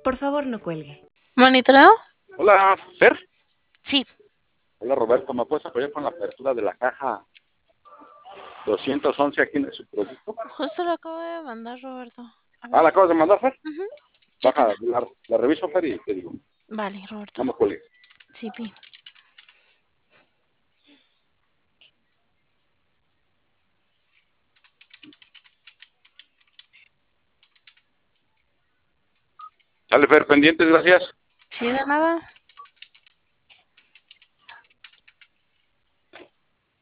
Por favor, no cuelgue. ¿Monitoreo? Hola, Fer. Sí. Hola, Roberto. ¿Me puedes apoyar con la apertura de la caja 211 aquí en su producto? Justo lo acabo de mandar, Roberto. A ver. Ah, ¿la acabas de mandar, Fer? Ujú. Baja, Chécala. la reviso, Fer, y te digo. Vale, Roberto. No me cuelgues. Sí, pi. Sale, Fer, pendientes, gracias. Sí, de nada.